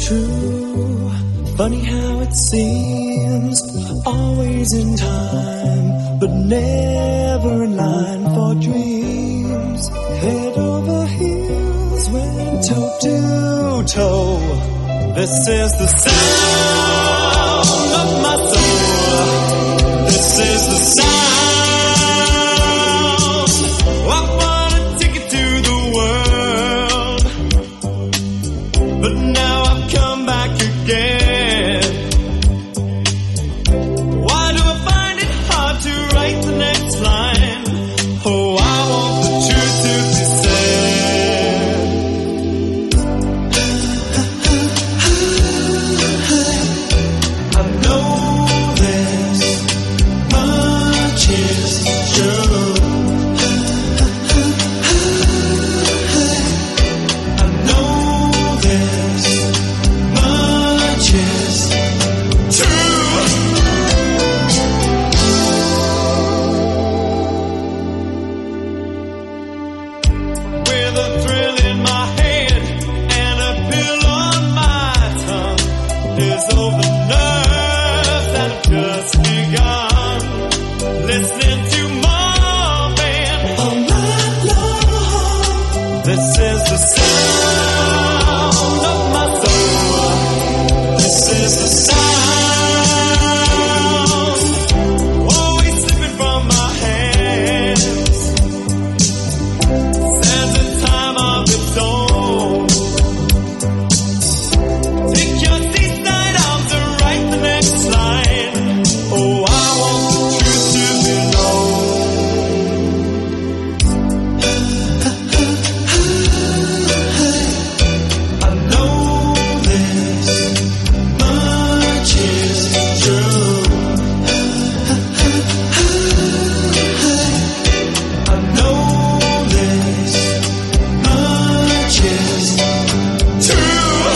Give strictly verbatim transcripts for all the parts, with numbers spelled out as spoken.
true. Funny how it seems, always in time, but never in line for dreams. Head over heels, went toe to toe. This is the sound of my soul. This is the sound. I wanna take it to the world, but now I've come back again. Why do I find it hard to write the next line? Oh, I want the truth to be said. I know this much is true. I know this much is true. With a thrill in my head and a pill on my tongue, is all the nerves that have just begun. Listening to Marvin all night long. This is the sound of my soul. This is the sound, always slipping from my hands. There's a time of its own. Take your seat, night out to write the next line. Oh, I want the truth to be known. I know this much is true. I know this much is true.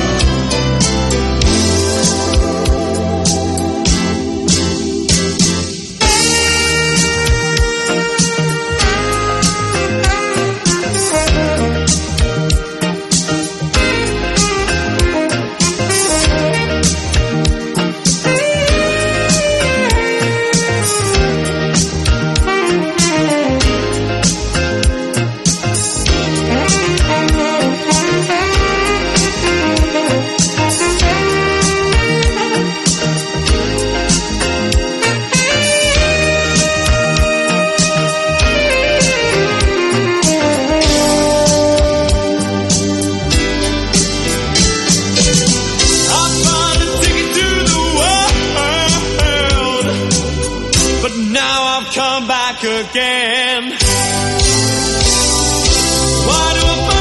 I found a ticket to the world, but now I've come back again. Why do I